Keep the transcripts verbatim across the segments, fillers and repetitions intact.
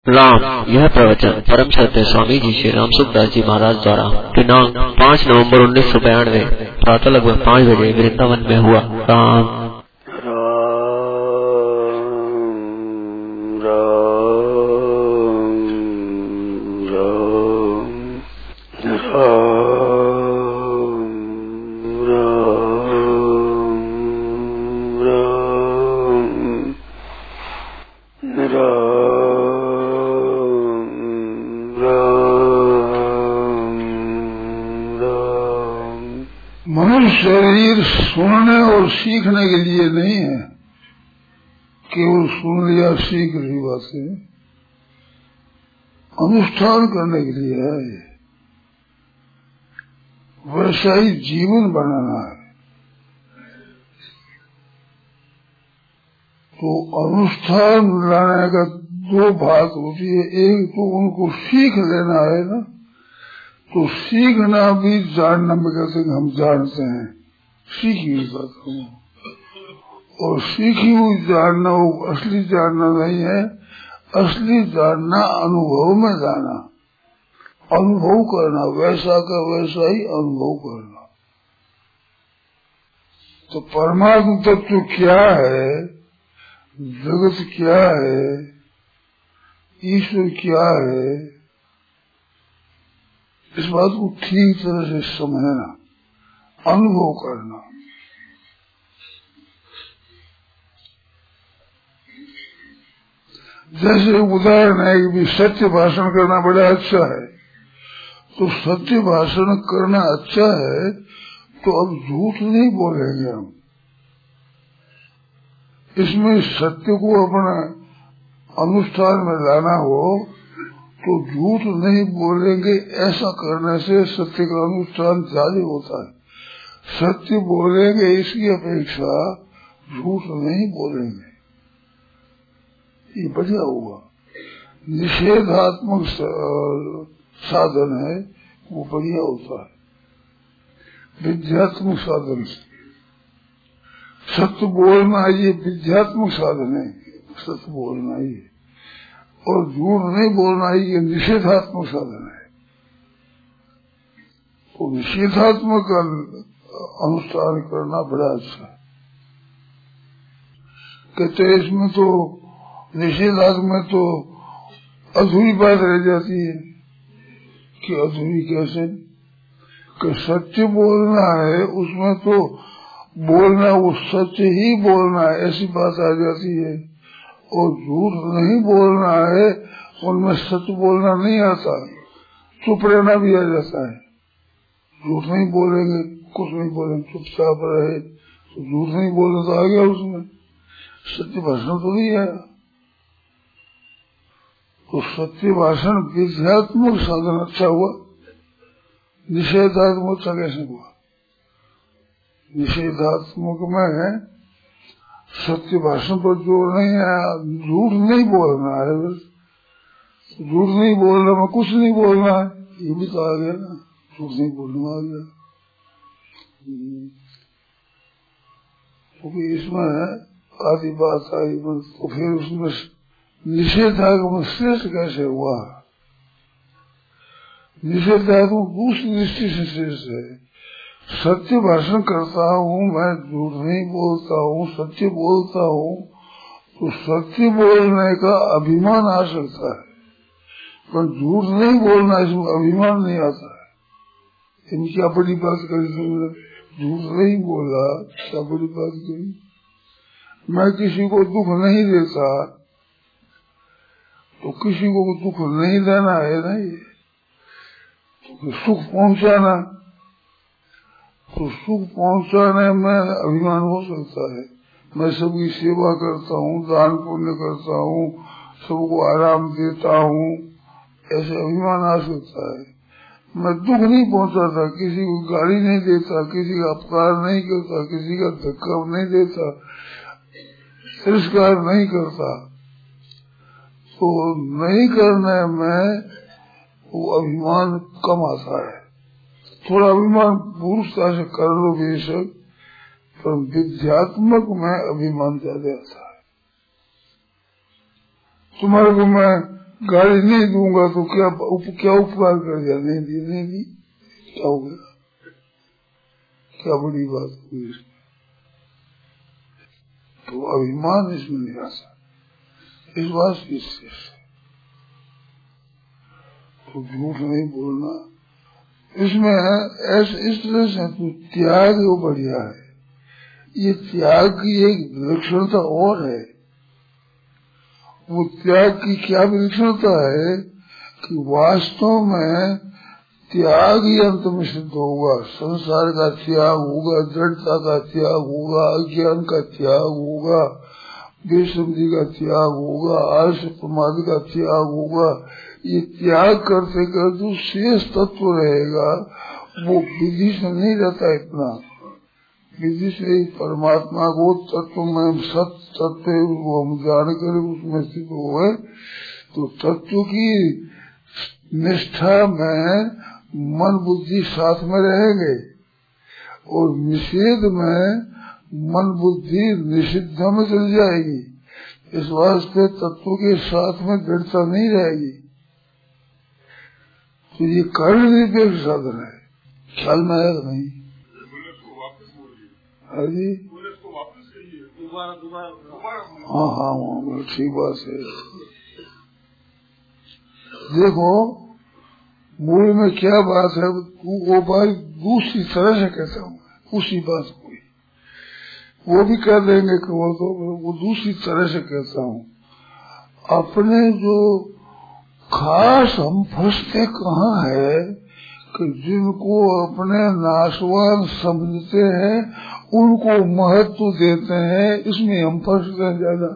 राम। यह प्रवचन परम सत्य स्वामी जी श्री राम सुखदास जी महाराज द्वारा दिनांक पाँच नवंबर उन्नीस सौ बयानवे प्रातः लगभग पाँच बजे वृंदावन में हुआ। राम शरीर सुनने और सीखने के लिए नहीं है, केवल सुन लिया सीख रही बात है, अनुष्ठान करने के लिए है। वैसा ही जीवन बनाना है। तो अनुष्ठान लाने का दो बात होती है। एक तो उनको सीख लेना है ना, तो सीखना भी जानना में कहते हैं हम जानते हैं, सीखी हुई बात हूँ। और सीखी हुई जानना वो असली जानना नहीं है। असली जानना अनुभव में जाना, अनुभव करना, वैसा का वैसा ही अनुभव करना। तो परमात्म तत्व क्या है, जगत क्या है, ईश्वर क्या है, इस बात को ठीक तरह से समझना, अनुभव करना। जैसे उदाहरण है कि सत्य भाषण करना बड़ा अच्छा है, तो सत्य भाषण करना अच्छा है तो अब झूठ नहीं बोलेंगे हम। इसमें सत्य को अपना अनुष्ठान में लाना हो तो झूठ नहीं बोलेंगे। ऐसा करने से सत्य का अनुष्ठान ज्यादा होता है। सत्य बोलेंगे इसकी अपेक्षा झूठ नहीं बोलेंगे, ये बढ़िया हुआ। निषेधात्मक साधन है वो बढ़िया होता है। विद्यात्मक साधन से सत्य बोलना ये विद्यात्मक साधन है, सत्य बोलना ही, और झूठ नहीं बोलना ही ये निषेधात्मक साधन है। तो निषेधात्मक अनुष्ठान करना बड़ा अच्छा है। कहते इसमें तो निषेधात्मक में तो अधूरी बात रह जाती है कि अधूरी कैसे, कि सत्य बोलना है उसमें तो बोलना वो सत्य ही बोलना है ऐसी बात आ जाती है, और झूठ नहीं बोलना है उनमें सत्य बोलना नहीं आता, चुप रहना भी आ जाता है। झूठ नहीं बोलेंगे, कुछ नहीं बोलेंगे, चुपचाप रहे तो झूठ नहीं बोले तो आ गया उसमें, सत्य भाषण तो नहीं आया। तो सत्य भाषण विद्यात्मक साधन अच्छा हुआ, निषेधात्मक अच्छा कैसे हुआ? निषेधात्मक में सत्य भाषण पर जोर नहीं आया, झूठ नहीं बोलना है, बस झूठ नहीं बोलना में कुछ नहीं बोलना है, ये भी तो आ गया ना, झूठ नहीं बोलना आ गया। क्योंकि इसमें आदि बात आई, तो फिर उसमें निषेधात्मक श्रेष्ठ कैसे हुआ? निषेधात्मक दूसरी दृष्टि से श्रेष्ठ है। सत्य भाषण करता हूँ मैं, झूठ नहीं बोलता हूँ, सत्य बोलता हूँ, तो सत्य बोलने का अभिमान आ सकता है, पर झूठ नहीं बोलना इसमें अभिमान नहीं आता है। इन क्या बड़ी बात करी तुमने, झूठ नहीं बोला, क्या बड़ी बात करी। मैं किसी को दुख नहीं देता, तो किसी को दुख नहीं देना है ना, ये तो सुख पहुंचाना, तो सुख पहुंचाने में अभिमान हो सकता है। मैं सबकी सेवा करता हूँ, दान पुण्य करता हूँ, सबको आराम देता हूँ, ऐसे अभिमान आ सकता है। मैं दुख नहीं पहुंचाता, किसी को गाली नहीं देता, किसी का अपकार नहीं करता, किसी का धक्का नहीं देता, तिरस्कार नहीं करता, तो नहीं करने में वो अभिमान कम आता है। थोड़ा अभिमान पुरुषता से कर लो बेशक, पर विद्यात्मक में अभिमान ज्यादा आता है। तुम्हारे को मैं गाड़ी नहीं दूंगा तो क्या उप, क्या उपकार कर दिया, नहीं दी नहीं दी, क्या हो गया, क्या बड़ी बात हुई इसमें। तो अभिमान इसमें नहीं आ सकता, इस बात की से तो झूठ नहीं बोलना इसमें है। ऐसे इस तरह से तो त्याग वो बढ़िया है। ये त्याग की एक विलक्षणता और है। वो त्याग की क्या विलक्षणता है कि वास्तव में त्याग ही अंत में सिद्ध होगा। संसार का त्याग होगा, जड़ता का त्याग होगा, अज्ञान का त्याग होगा, बेसमझी का त्याग होगा, आलस्य प्रमाद का त्याग होगा। ये त्याग करते करते जो शेष तत्व रहेगा वो विधि से नहीं रहता। इतना विधि से परमात्मा को तत्व में सत तत्व वो हम जान कर उसमें स्थित हुए तो तत्व की निष्ठा में मन बुद्धि साथ में रहेंगे और निषेध में मन बुद्धि निषिद्ध में चल जाएगी। इस वास्ते तत्व के साथ में दृढ़ता नहीं रहेगी। तो ये कारण निरपेक्ष साधन है। ख्याल में आया नहीं? हाँ जी, हाँ हाँ ठीक बात है। देखो मूल में क्या बात है, वो बात दूसरी तरह से कहता हूँ, उसी बात को वो भी कह देंगे कि वो तो वो दूसरी तरह से कहता हूँ। अपने जो खास हम फंसते कहाँ है कि जिनको अपने नाशवान समझते हैं उनको महत्व देते हैं, इसमें हम फंसते हैं ज्यादा।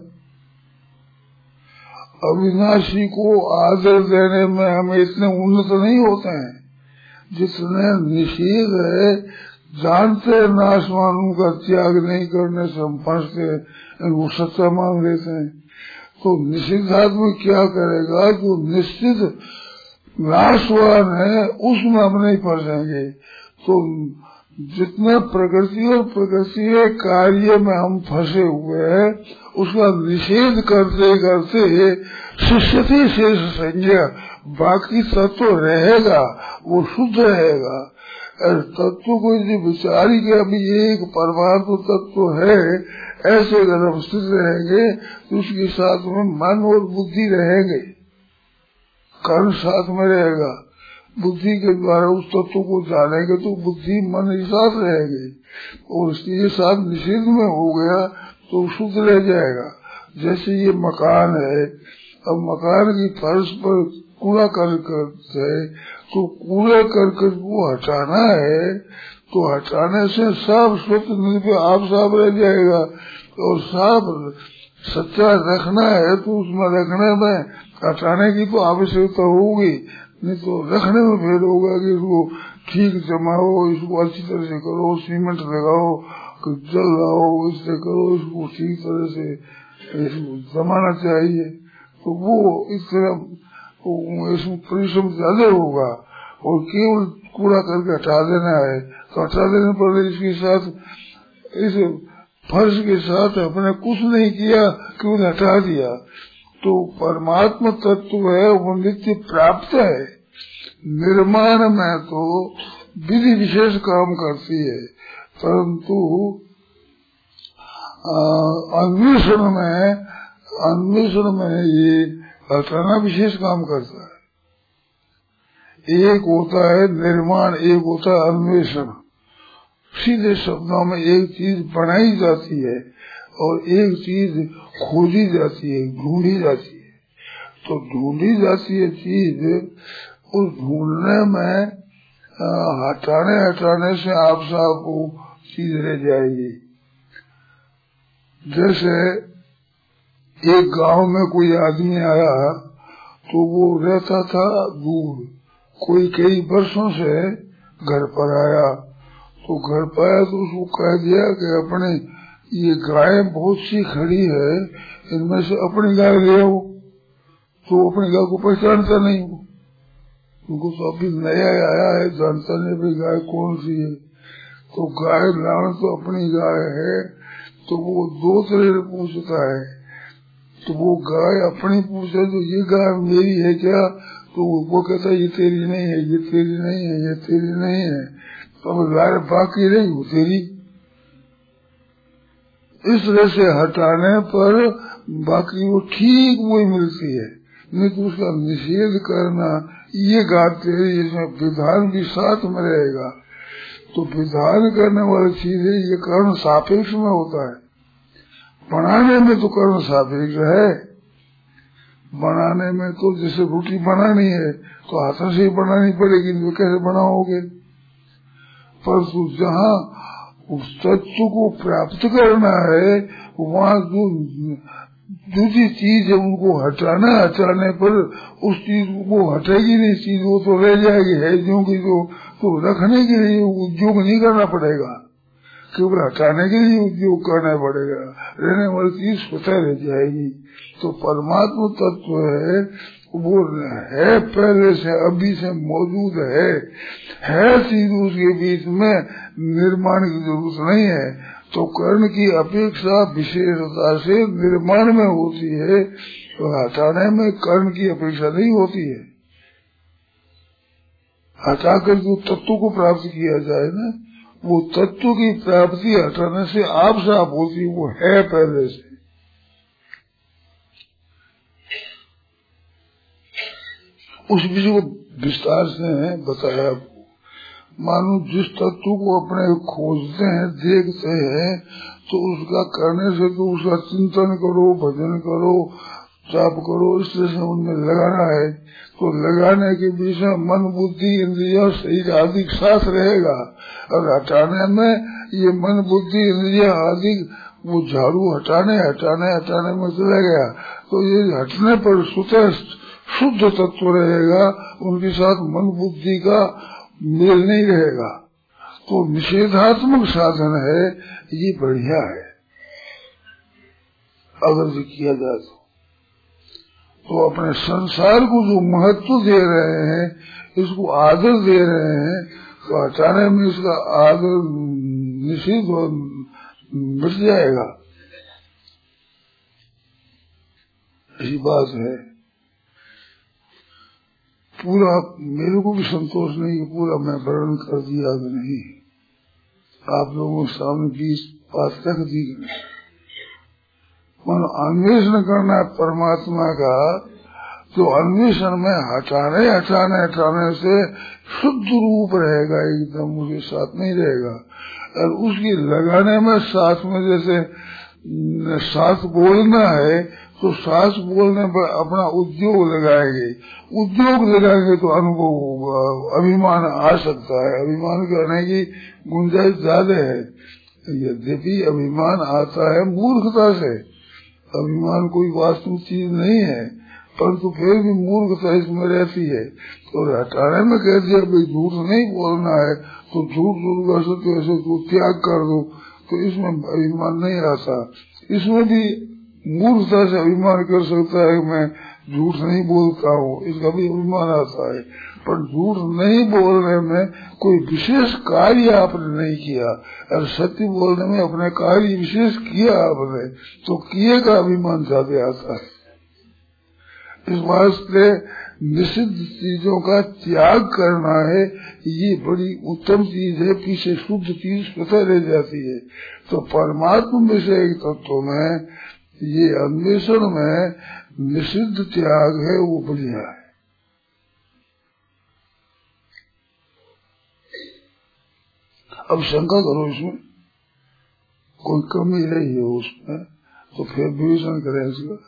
अविनाशी को आदर देने में हम इतने उन्नत नहीं होते हैं जितने निषेध है जानते नाशवान का त्याग नहीं करने से हम फंसते हैं, इनको सच्चा मान लेते हैं। तो निषिद्धात्मा क्या करेगा, जो निश्चित नाशवान है उसमें हम नहीं फंसेंगे। तो जितने प्रकृति और प्रकृति के कार्य में हम फंसे हुए हैं उसका निषेध करते करते शिष्यति शेष संज्ञा बाकी तत्व रहेगा, वो शुद्ध रहेगा। तत्व को यदि विचारी के अभी एक परमात्म तत्व है ऐसे अगर हम स्थित रहेंगे तो उसके साथ में मन और बुद्धि रहेंगे, कर्म साथ में रहेगा। बुद्धि के द्वारा उस तत्व को जानेंगे तो बुद्धि मन ही साथ रहेंगे और उसके साथ निषेध में हो गया तो शुद्ध रह जाएगा। जैसे ये मकान है, अब मकान की फर्श पर कूड़ा करकट है तो कूड़ा करकट को हटाना है तो हटाने से साफ स्वच्छ पे आप साफ रह जाएगा और साफ सच्चा रखना है तो उसमें रखने में हटाने की तो आवश्यकता होगी, नहीं तो रखने में भेद होगा कि इसको ठीक जमाओ, इसको अच्छी तरह से करो, सीमेंट लगाओ, जल लाओ, इससे करो, इसको ठीक तरह से इसको जमाना चाहिए। तो वो इस तरह इसमें परिश्रम ज्यादा होगा और केवल कूड़ा करके हटा देना है तो हटा देने पर इसके साथ इस फर्श के साथ अपने कुछ नहीं किया, केवल हटा दिया। तो परमात्मा तत्व है वो नित्य प्राप्त है। निर्माण में तो विधि विशेष काम करती है परंतु अन्वेषण में अन्वेषण में ये हटाना विशेष काम करता है। एक होता है निर्माण, एक होता है अन्वेषण। सीधे शब्दों में एक चीज बनाई जाती है और एक चीज खोजी जाती है, ढूंढी जाती है। तो ढूंढी जाती है चीज, उस ढूंढने में हटाने हटाने से आप साहब को चीज रह जाएगी। जैसे एक गांव में कोई आदमी आया तो वो रहता था दूर, कोई कई वर्षों से घर पर आया तो घर पर आया तो उसको कह दिया कि अपने ये गाय बहुत सी खड़ी है, इनमें से अपनी गाय ले आओ। तो अपनी गाय को पहचानता नहीं, उनको तो अभी नया आया है, जानता नहीं भाई गाय कौन सी है। तो गाय लाना तो अपनी गाय है तो वो दो तरह से पूछता है। तो वो गाय अपनी पूछे तो ये गाय मेरी है क्या, तो वो कहता है ये तेरी नहीं है, ये तेरी नहीं है, ये तेरी नहीं है। तो गाय बाकी रही वो तेरी। इस तरह से हटाने पर बाकी वो ठीक वही मिलती है। नहीं तो उसका निषेध करना, ये गाय तेरी, इसमें विधान भी साथ में रहेगा। तो विधान करने वाली चीज है, ये कर्म सापेक्ष में होता है। बनाने में तो कर्म सापेक्ष है। बनाने में तो जैसे रोटी बनानी है तो हाथों से ही बनानी पड़ेगी, तो कैसे बनाओगे। परंतु जहाँ उस तत्व को प्राप्त करना है वहाँ जो दूसरी चीज है उनको हटाना, हटाने पर उस चीज को हटेगी नहीं, चीज वो तो रह जाएगी है जो की जो, तो रखने के लिए उद्योग नहीं करना पड़ेगा, केवल हटाने के लिए उद्योग करना पड़ेगा। रहने वाली चीज स्वतः रह जाएगी। तो परमात्मा तत्व है वो है, पहले से अभी से मौजूद है, है चीज उसके बीच में, निर्माण की जरूरत नहीं है। तो कर्ण की अपेक्षा विशेषता से निर्माण में होती है, तो हटाने में कर्ण की अपेक्षा नहीं होती है। हटाकर जो तत्व को प्राप्त किया जाए ना, वो तत्व की प्राप्ति हटाने से आप साफ होती, वो है पहले से। उस विषय को विस्तार से बताया। मानो जिस तत्व को अपने खोजते हैं, देखते हैं, तो उसका करने से तो उसका चिंतन करो, भजन करो, जाप करो, इस तरह से उनमें लगाना है। तो लगाने के बीच में मन, बुद्धि, इंद्रिया, शरीर आदि साथ रहेगा। और हटाने में ये मन, बुद्धि, इंद्रिया आदि वो झाड़ू हटाने हटाने हटाने में चला गया, तो ये हटने पर स्वतः शुद्ध तत्व रहेगा, उनके साथ मन बुद्धि का मेल नहीं रहेगा। तो निषेधात्मक साधन है, ये बढ़िया है अगर ये किया जाए तो। तो अपने संसार को जो महत्व दे रहे हैं, इसको आदर दे रहे हैं, तो हटाने में इसका आदर निषेध मिट जाएगा। ऐसी बात है। पूरा मेरे को भी संतोष नहीं, पूरा मैं वर्णन कर दिया कि नहीं, आप लोगों के सामने बीस बात रख दी। मन अन्वेषण करना है परमात्मा का, तो अन्वेषण में हटाने हटाने हटाने से शुद्ध रूप रहेगा, एकदम उसके साथ नहीं रहेगा। और उसकी लगाने में साथ में जैसे साथ बोलना है, तो सांस बोलने पर अपना उद्योग लगाएंगे, उद्योग लगाएंगे तो अनुभव होगा, अभिमान आ सकता है, अभिमान करने की गुंजाइश ज्यादा है। यद्यपि अभिमान आता है मूर्खता से, अभिमान कोई वास्तविक चीज नहीं है, परंतु फिर भी मूर्खता इसमें रहती है। तो हटाने में कह दिया भाई झूठ नहीं बोलना है, तो झूठ बोलूंगा सत्य ऐसे तो त्याग कर दो, तो इसमें अभिमान नहीं आता। इसमें भी मूर्खता से अभिमान कर सकता है, मैं झूठ नहीं बोलता हूँ, इसका भी अभिमान आता है। पर झूठ नहीं बोलने में कोई विशेष कार्य आपने नहीं किया, और सत्य बोलने में अपने कार्य विशेष किया आपने, तो किए का अभिमान ज्यादा आता है। इस वास्ते निषिद्ध चीजों का त्याग करना है, ये बड़ी उत्तम चीज है, पीछे शुद्ध चीज स्वतः रह जाती है। तो परमात्मा विषय तत्व में ये अन्वेषण में निषिद्ध त्याग है, वो बढ़िया है। अब शंका करो इसमें कोई कमी रही है उसमें, तो फिर विवेचन करें इसका।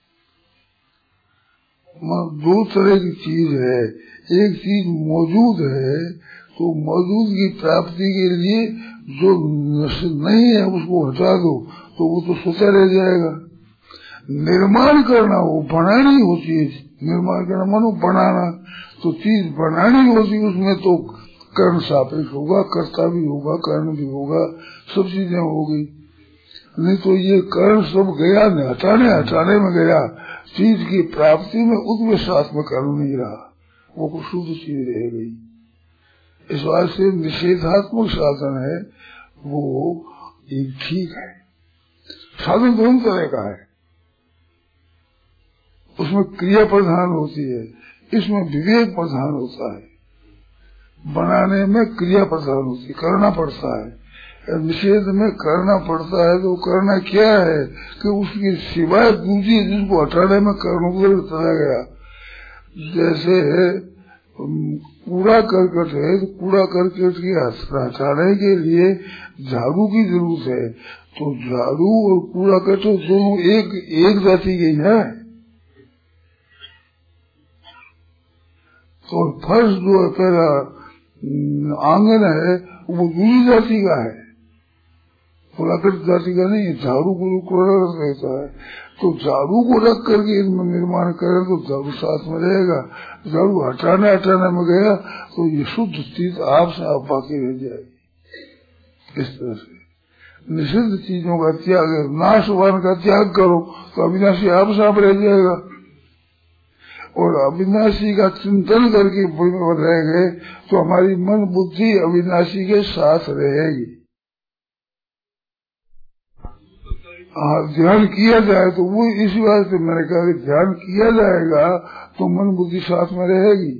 दो तरह की चीज है, एक चीज मौजूद है, तो मौजूद की प्राप्ति के लिए जो नहीं है उसको हटा दो, तो वो तो स्वतः रह जाएगा। निर्माण करना वो बनानी होती है, निर्माण करना मानो बनाना, तो चीज बनानी होती है, उसमें तो कर्म सापेक्ष होगा, कर्ता भी होगा, कर्म भी होगा, सब चीजें होगी। नहीं तो ये कर्म सब गया, हटाने हटाने में गया, चीज की प्राप्ति में उसमें साथ में कर्म नहीं रहा, वो कुछ शुद्ध चीज रह गई। इस बात से निषेधात्मक साधन है वो एक ठीक है। साधन दोनों तरह का है, उसमें क्रिया प्रधान होती है, इसमें विवेक प्रधान होता है। बनाने में क्रिया प्रधान होती है, करना पड़ता है। निषेध में करना पड़ता है तो करना क्या है कि उसकी सिवाय दूसरी जिसको हटाने में कर्म चला गया। जैसे कूड़ा करकट है तो कूड़ा करकट की हटाने के लिए झाड़ू की जरूरत है, तो झाड़ू और कूड़ा करकट दोनों एक एक जाति के है। तो फर्श जो है पहला आंगन है वो दूसरी जाति का है, कूड़ाकट जाति का नहीं। झाड़ू को कूड़ा रहता है, तो झाड़ू को रख करके इनमें निर्माण करें तो झाड़ू साथ में रहेगा। झाड़ू हटाने हटाने में गया तो ये शुद्ध चीज आपसे आप बाकी रह जाएगी। इस तरह से निषिद्ध चीजों का त्याग, नाशवान का त्याग करो तो अविनाशी आप साफ रह जाएगा। और अविनाशी का चिंतन करके रहेंगे तो हमारी मन बुद्धि अविनाशी के साथ रहेगी। ध्यान किया जाए तो वो इस बात से मैंने कहा कि ध्यान किया जाएगा तो मन बुद्धि साथ में रहेगी।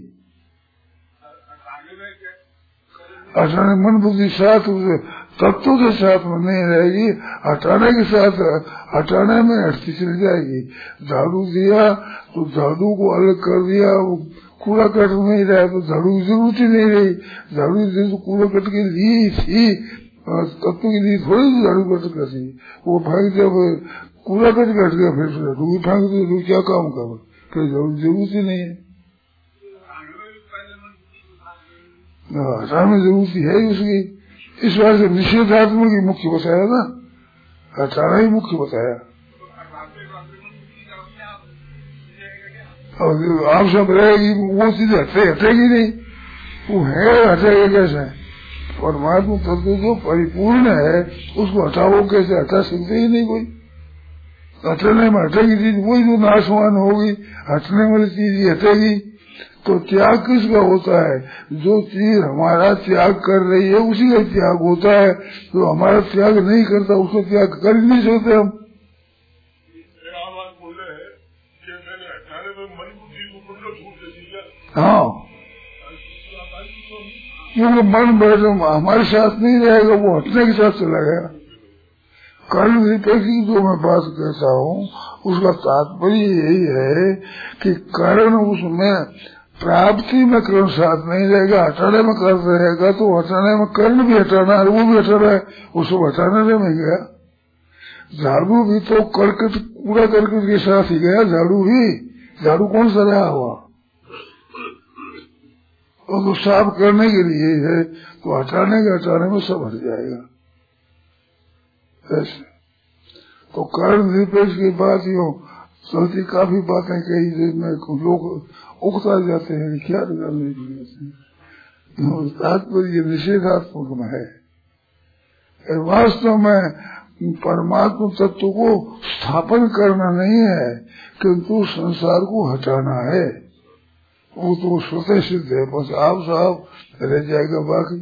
अचानक मन बुद्धि साथ तत्वों के साथ में नहीं रहेगी, हटाने के साथ हटाने में हटती चली जाएगी। झाड़ू दिया तो झाड़ू को अलग कर दिया, कूड़ा कट नहीं रहा तो झाड़ू की जरूरत ही नहीं रही। झाड़ू तो कूड़ा कट के लिए थी, तत्व के लिए थोड़ी सी झाड़ू कट करती, वो फेंक जब कूड़ा कट कट गया फिर झाड़ू फेंक दो, क्या काम करो, फिर झाड़ू जरूरत ही नहीं है। हटाने में जरूरत है उसकी। इस बार से निषेधात्मक ही मुख्य बताया ना, हटाना ही मुख्य बताया। और आप सब रहेगी वो चीज हटे हटेगी नहीं, वो है हटेगा कैसे? परमात्मा तत्व जो परिपूर्ण है उसको हटाओ कैसे? हटा सकते ही नहीं कोई। हटने में हटेगी चीज वही जो नाशवान होगी, हटने वाली चीज ही हटेगी। तो त्याग किसका होता है? जो चीज हमारा त्याग कर रही है उसी का त्याग होता है। जो हमारा त्याग नहीं करता उसको त्याग कर ही नहीं सकते हम। हाँ, क्योंकि मन बैठ हमारे साथ नहीं रहेगा, वो हटने के साथ चला गया। कर्ण निरपेक्षी जो मैं बात कहता हूँ उसका तात्पर्य यही है कि कर्ण उसमें प्राप्ति में कर्ण साथ नहीं रहेगा, हटाने में कर्ण रहेगा। तो हटाने में कर्ण भी हटाना है, वो भी हटाना है, उसको हटाने में गया। झाड़ू भी तो करकट कूड़ा करकट के साथ ही गया। झाड़ू भी झाड़ू कौन सा रहा हुआ, और तो साफ करने के लिए है, तो हटाने के हटाने में सब हट जाएगा। ऐसे तो कर्ण निरपेक्ष की बात यो चलती, काफी बातें कही जिसमें लोग उकता जाते हैं, क्या करने की जाते हैं। तात्पर्य निषेधात्मक में है। वास्तव में परमात्मा तत्व को स्थापन करना नहीं है, किंतु संसार को हटाना है। वो तो स्वतः सिद्ध है, बस आप साहब रह जाएगा। बाकी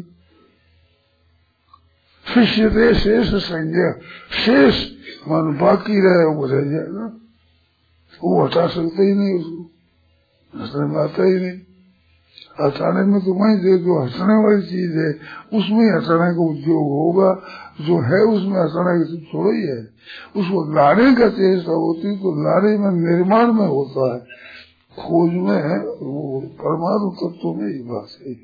शिष्य दे शेष संज्ञा, शेष मान बाकी रहे वो रह जाएगा, वो हटा सकते ही नहीं, उसको हटने में आता ही नहीं। हटाने में तो वही दे जो हटने वाली चीज है उसमें हटाने का उद्योग होगा, जो है उसमें हटाने की थोड़ा ही है। उसको लाने का चेष्टा होती तो लाने में निर्माण में होता है, खोज में वो परमाणु तत्व में ही बात है।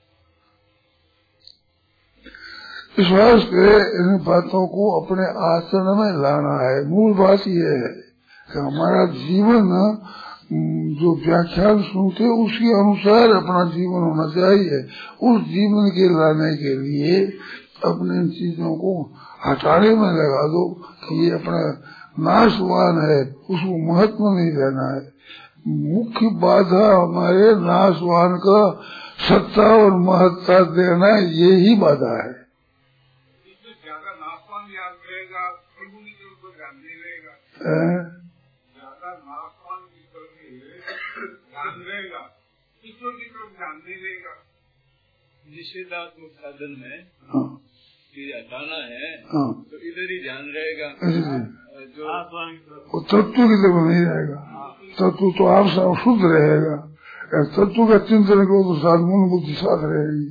इस वास्ते इन बातों को अपने आचरण में लाना है। मूल बात यह है कि हमारा जीवन जो व्याख्यान सुनते उसके अनुसार अपना जीवन होना चाहिए। उस जीवन के लाने के लिए अपने इन चीजों को हटाने में लगा दो कि ये अपना नाशवान है, उसको महत्व नहीं देना है। मुख्य बाधा हमारे नाशवान का सत्ता और महत्ता देना, यही बाधा है। ज्यादा नाशवान याद रहेगा, प्रभु की तरफ ध्यान नहीं रहेगा। ज्यादा नाशवान की तरफ ध्यान रहेगा, ईश्वर की तरफ ध्यान नहीं रहेगा। निषेधात्मक साधन में हाँ। हटाना है, हाँ। तो इधर ही ध्यान रहेगा। वो तत्व की तरफ नहीं जाएगा। तत्व तो आप सब शुद्ध रहेगा। तत्व का चिंतन करो तो साथ मन बुद्धि साथ रहेगी।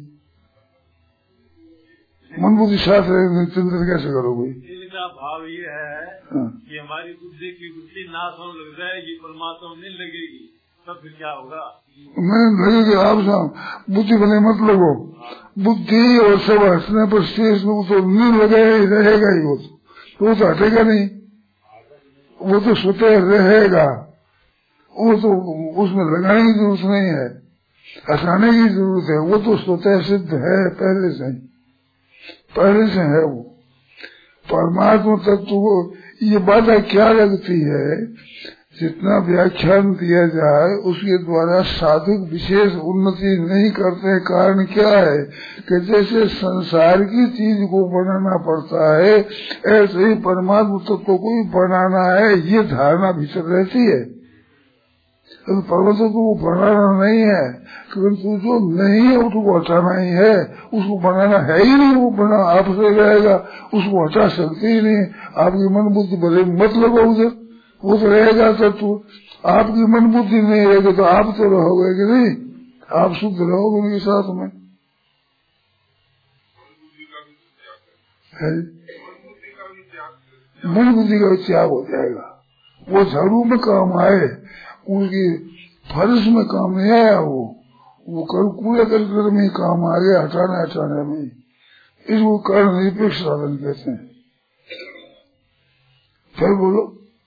मन बुद्धि साथ रहेगी, चिंतन कैसे करोगे? इसका भाव ये है हाँ। कि हमारी बुद्धि की वृत्ति नाश होने लग जाएगी, परमात्मा नहीं लगेगी, तब फिर क्या होगा? नहीं लगेगी। आप साहब बुद्धि बने मत लगो। बुद्धि और सब हटने पर शेष में तो नहीं लगेगा ही, रहेगा ही। वो तो वो तो हटेगा नहीं, वो तो स्वतः रहेगा। वो तो उसमें लगाने की जरूरत नहीं है, हटाने की जरूरत है। वो तो स्वतः सिद्ध है, पहले से पहले से है। वो परमात्मा तत्व को ये बाधा क्या लगती है? जितना व्याख्यान दिया जाए उसके द्वारा साधक विशेष उन्नति नहीं करते। कारण क्या है कि जैसे संसार की चीज को बनाना पड़ता है, ऐसे ही परमात्मा तत्व को भी बनाना है, ये धारणा भीतर रहती है। तो परमात्मा को बनाना नहीं है, किंतु जो नहीं है उसको हटाना ही है। उसको बनाना है ही नहीं, वो बना आपसे रहेगा, उसको हटा सकते ही नहीं। आपकी मन बुद्धि भले मत लगो उधर, वो तो रहेगा तत्व। आपकी मन बुद्धि नहीं रहेगी तो आप तो रहोगे कि नहीं? आप शुद्ध रहोगे उनके साथ में है। मन बुद्धि का त्याग हो जाएगा। वो झाड़ू में काम आए, उसकी फर्श में काम नहीं आया। वो वो कर कूड़े करकट में काम आ गया, हटाने हटाने में। इसको कारण निरपेक्ष साधन कहते हैं। फिर बोलो,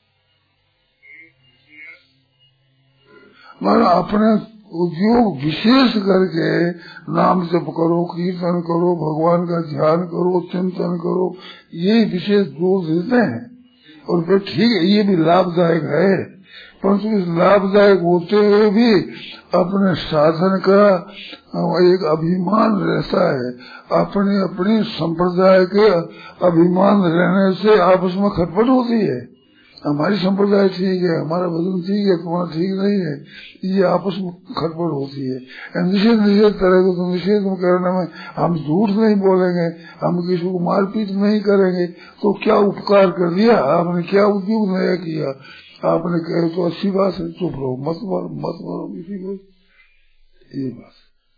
माना अपने उद्योग विशेष करके नाम जप करो, कीर्तन करो, भगवान का ध्यान करो, चिंतन करो, ये विशेष जोर देते हैं। और फिर ठीक है, ये भी लाभदायक है, परंतु इस लाभदायक होते हुए भी अपने साधन का एक अभिमान रहता है। अपने अपने संप्रदाय के अभिमान रहने से आपस में खटपट होती है। हमारी संप्रदाय ठीक है, हमारा भजन ठीक है, तुम्हारा ठीक नहीं है, ये आपस में खटपट होती है। निषेध निषेध करेंगे तो निषेध करने में हम झूठ नहीं बोलेंगे, हम किसी को मारपीट नहीं करेंगे, तो क्या उपकार कर दिया आपने? क्या उद्योग नया किया आपने? कहे तो अच्छी बात है, चुप रहो, मत मारो मत मारो किसी को। ये बात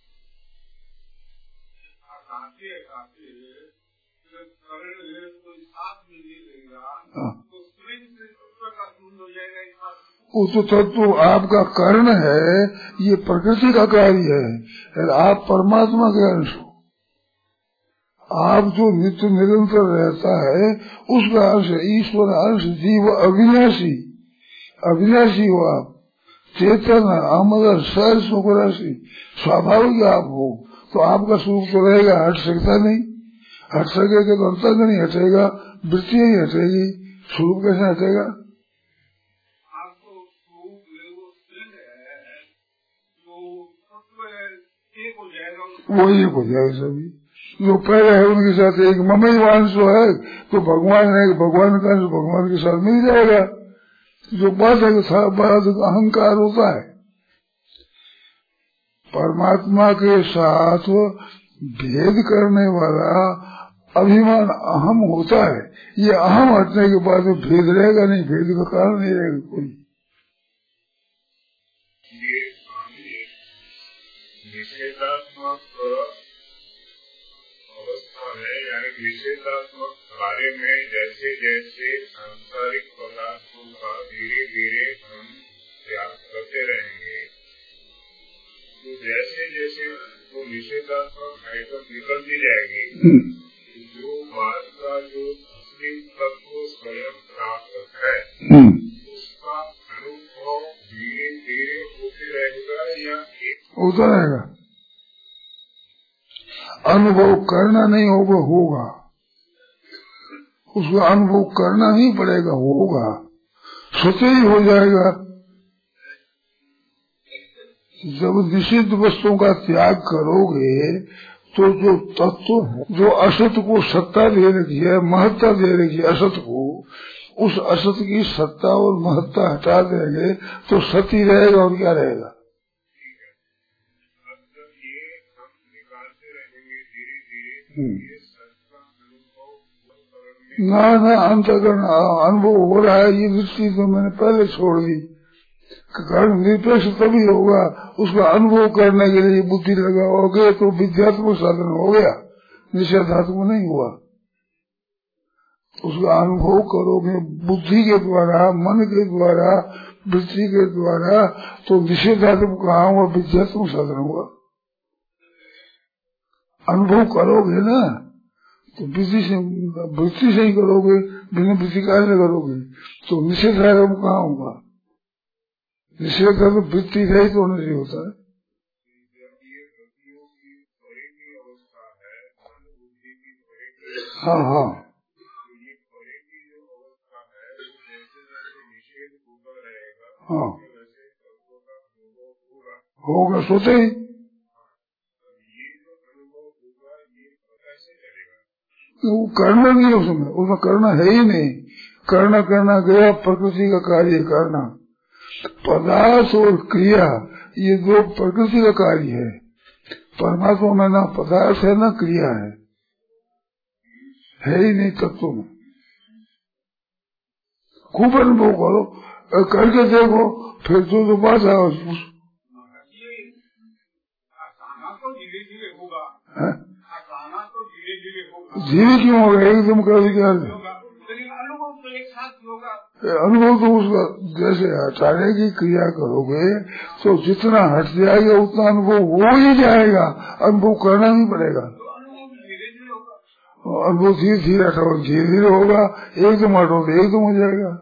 हाँ, वो तो तत्व आपका कर्ण है, ये प्रकृति का कार्य है। आप परमात्मा के अंश हो। आप जो नित्य निरंतर रहता है उसका अंश, ईश्वर अंश, जीव अविनाशी। अविनाशी हो आप, चेतन अमर सर सुख राशि, स्वाभाविक आप हो। तो आपका स्वरूप तो रहेगा, हट सकता नहीं। हट सकेगा तो अंतर नहीं हटेगा, वृत्ति ही हटेगी, स्वरूप कैसे हटेगा? वो एक हो जाएगा सभी। जो पहले है उनके साथ एक ममई वांश है, तो भगवान है, भगवान का भगवान के साथ मिल जाएगा। जो बात है बात अहंकार होता है, परमात्मा के साथ भेद करने वाला अभिमान अहम होता है। ये अहम हटने के बाद में भेद रहेगा नहीं, भेद का कारण नहीं रहेगा कोई। निषेधात्मक अवस्था है, यानी निषेधात्मक कार्य में जैसे जैसे सांसारिक पदार्थों का धीरे धीरे हम त्याग करते रहेंगे, तो जैसे जैसे वो निषेधात्मक आइटम निकलती जाएगी, जो बात का जो असली तत्व स्वयं प्राप्त है उसका अनुभव धीरे धीरे होते रहेगा या होता रहेगा। अनुभव करना नहीं होगा, होगा उसका अनुभव करना नहीं पड़ेगा, होगा, स्वतः ही हो जाएगा। जब निषिद्ध वस्तुओं का त्याग करोगे तो जो तत्व जो असत को सत्ता दे रखी है, महत्ता दे रखी है असत को, उस असत की सत्ता और महत्ता हटा देंगे तो सती रहेगा और क्या रहेगा? ना ना अंतःकरण अनुभव हो रहा है, ये दृष्टि तो मैंने पहले छोड़ दी। कारण निरपेक्ष तभी होगा, उसका अनुभव करने के लिए बुद्धि लगाओगे तो विद्यात्मक साधन हो गया, निषेधात्मक नहीं हुआ। उसका अनुभव करोगे बुद्धि के द्वारा, मन के द्वारा, वृत्ति के द्वारा, तो निषेधात्मक कहा हुआ, विद्यात्मक साधन हुआ। अनुभव करोगे ना तो वृत्ति से वृत्ति से ही करोगे, बिना वृत्ति कार्य करोगे तो निषेधात्मक कहा होगा। निषेध तो वृत्ति रहित होने से होता है। हाँ हाँ हाँ होगा, सोते ही वो करना नहीं है, उसमें उसमें करना है ही नहीं। करना करना गया प्रकृति का कार्य करना। पदार्थ और क्रिया ये दो प्रकृति का कार्य है। परमात्मा में ना पदार्थ है ना क्रिया है, है ही नहीं तत्व में। खूब अनुभव करो, करके देखो, फिर जो जो बात है धीरे क्यों होगा, एकदम कर क्या अनुभव तो उसका जैसे हटाने की क्रिया करोगे तो जितना हट जाएगा उतना अनुभव हो ही जाएगा, अनुभव करना नहीं पड़ेगा। अनुभव धीरे धीरे हटाओ, धीरे धीरे होगा, एकदम हटो तो एकदम हो जाएगा।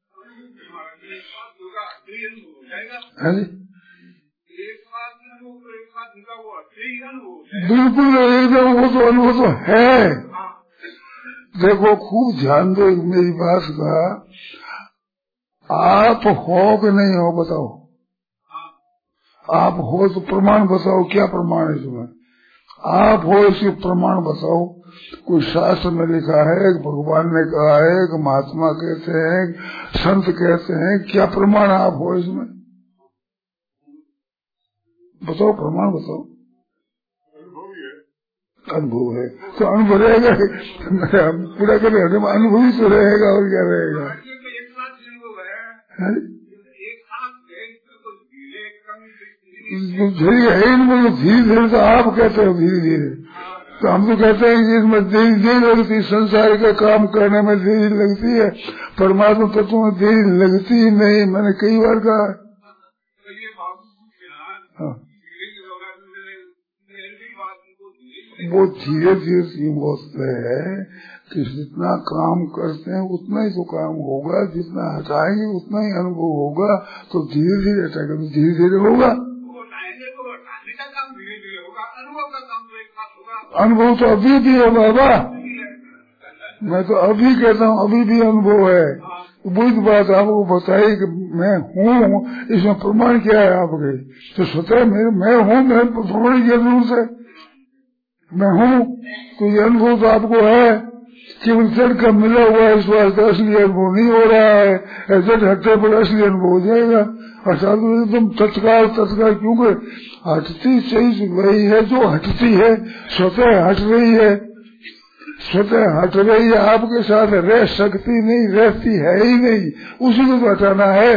है जी बिल्कुल एकदम, वो तो अनुभव तो है। देखो खूब ध्यान दो मेरी बात का, आप हो कि नहीं हो बताओ। आप हो तो प्रमाण बताओ, क्या प्रमाण है इसमें? आप हो इसके प्रमाण बताओ। कोई शास्त्र में लिखा है, भगवान ने कहा है, कि महात्मा कहते हैं, संत कहते हैं, क्या प्रमाण आप हो इसमें? बताओ, प्रमाण बताओ। अनुभव है तो अनुभव रहेगा, पूरा करे अनुभव ही तो रहेगा, और क्या रहेगा। धीरे धीरे तो आप कहते हो धीरे धीरे, तो हम तो कहते हैं कि इसमें देरी देरी लगती, संसार का काम करने में देरी लगती है, परमात्मा तत्व में देरी लगती ही नहीं। मैंने कई बार कहा। हाँ। वो धीरे धीरे होते है कि जितना काम करते हैं उतना ही तो काम होगा, जितना हटाएंगे उतना ही अनुभव होगा, तो धीरे धीरे हटाएगा तो धीरे धीरे होगा। अनुभव तो अभी भी है बाबा, मैं तो अभी कहता हूँ, अभी भी अनुभव है। वही तो बात आपको बताई कि मैं हूँ, इसमें प्रमाण क्या है आपके? तो स्वतः मैं हूँ, मैं प्रमाण की जरूरत है, मैं हूँ, तो ये अनुभव तो आपको है। केवल जड़ का मिला हुआ है, इस बात का असली अनुभव नहीं हो रहा है। जड़ हटने पर असली अनुभव हो जाएगा। अर्थात एकदम तत्काल तत्काल, क्योंकि हटती चीज वही है जो हटती है, स्वतः हट रही है, स्वतः हट रही है, आपके साथ रह सकती नहीं, रहती है ही नहीं, उसी को तो हटाना है,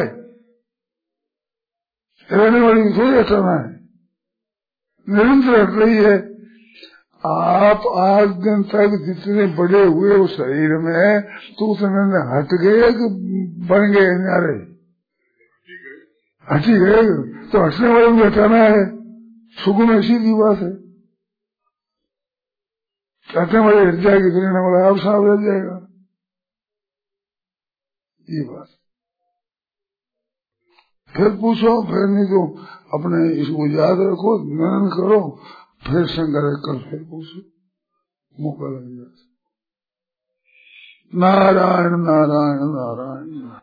रहने वाली को थोड़ी हटाना है, निरंतर हट रही है। आप आज दिन तक जितने बड़े हुए उस शरीर में, तो उतने हट गए कि बन गए नारे, हटी गए, तो हटने वाले को हटाना है। सुख में सीधी बात है, हटने वाले हट जाएगी, गिरने वाला आप साफ रह जाएगा, ये बात। फिर पूछो, फिर नहीं तो अपने इसको याद रखो, मनन करो, फिर संग्रह कर, फिर पूछो, मौका लग जाता। नारायण नारायण नारायण।